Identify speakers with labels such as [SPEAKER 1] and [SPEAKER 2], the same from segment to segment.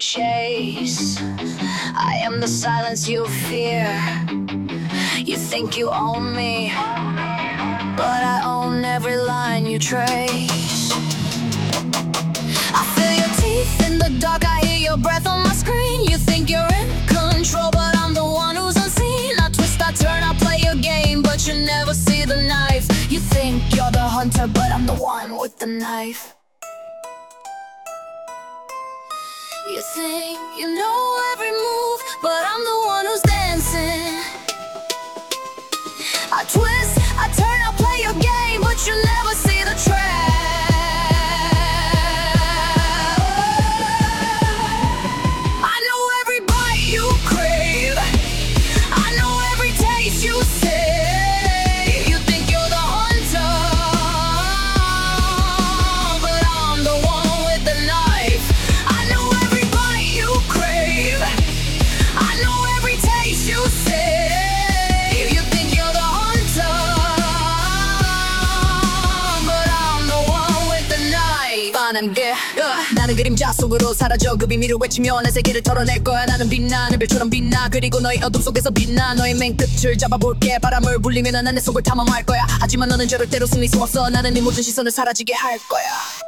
[SPEAKER 1] chase. I am the silence you fear. You think you own me, but I own every line you trace. I feel your teeth in the dark, I hear your breath on my screen. You think you're in control, but I'm the one who's unseen. I twist, I turn, I play your game, but you never see the knife. You think you're the hunter, but I'm the one with the knife. You think you know every move, but I'm the one who's dancing. I twist, I turn, I play your game, but you never see the trap. I know every bite you crave, I know every taste you say. You think you're the hunter, but I'm the one with the knife. I know every bite you crave, I know every taste you say. 나는 그림자 속으로 사라져 그 비밀을 외치며 내 세계를 털어낼 거야. 나는 빛나는 별처럼 빛나. 그리고 너의 어둠 속에서 빛나. 너의 맨끝을 잡아볼게. 바람을 불리면 난 내 속을 탐험할 거야. 하지만 너는 절대로 승리 수 없어. 나는 네 모든 시선을 사라지게 할 거야.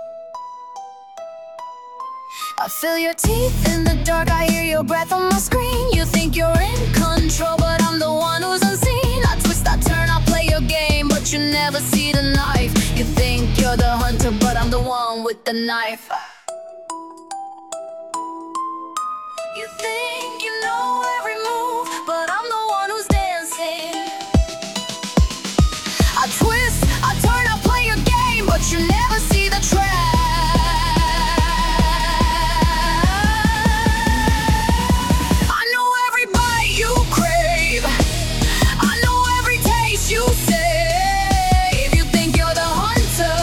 [SPEAKER 1] I feel your teeth in the dark, I hear your breath on my screen. You think you're in control, but I'm the one who's unseen. I twist, I turn, I play your game, but you never see the knife. You think you're the hunter, but I'm the one with the knife. You think you know every move, but I'm the one who's dancing. I twist, I turn, I play your game, but you never see the trap. I know every bite you crave, I know every taste you say. You think you're the hunter,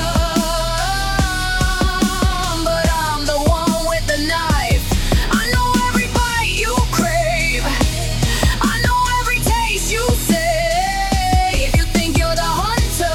[SPEAKER 1] but I'm the one with the knife. I know every bite you crave, I know every taste you say. You think you're the hunter,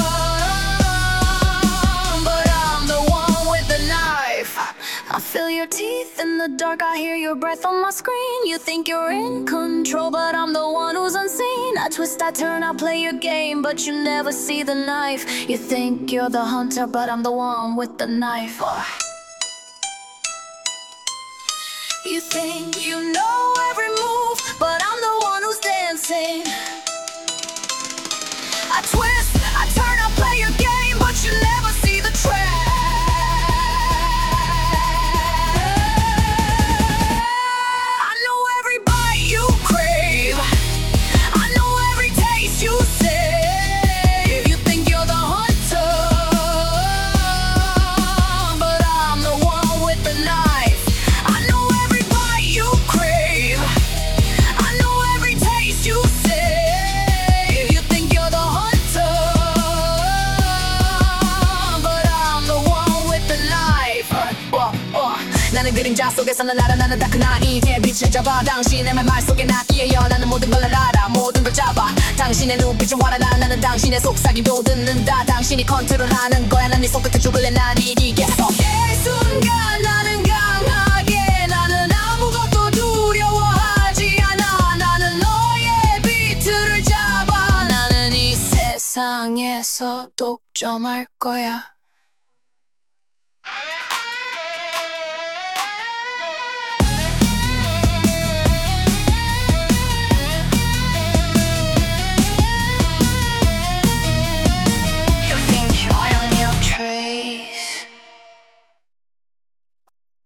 [SPEAKER 1] but I'm the one with the knife. I feel your teeth in the dark, I hear your breath on my screen. You think you're in control, but I'm the one who's unseen. I twist, I turn, I play your game, but you never see the knife. You think you're the hunter, but I'm the one with the knife. You think you know every move, but I'm the one who's dancing. I twist, I turn, I play your game, but you never see the trap. I know every bite you crave, I know every taste you say. You think you're the hunter, but I'm the one with the knife. I know every bite you crave, I know every taste you say. You think you're the hunter, but I'm the one with the knife. 나는 그림자 속에서는 알아. 나는 딱 그 나이에 빛을 잡아. 당신의 말 속에 나기에요. 나는 모든 걸 알아, 모든 걸 잡아. 당신의 눈빛을 와라라. 나는 당신의 속삭임도 듣는다. 당신이 컨트롤하는 거야. 난 네 손끝에 죽을래. 난 이기겠어. 이 순간 나는 강하게, 나는 아무것도 두려워하지 않아. 나는 너의 비트를 잡아. 나는 이 세상에서 독점할 거야.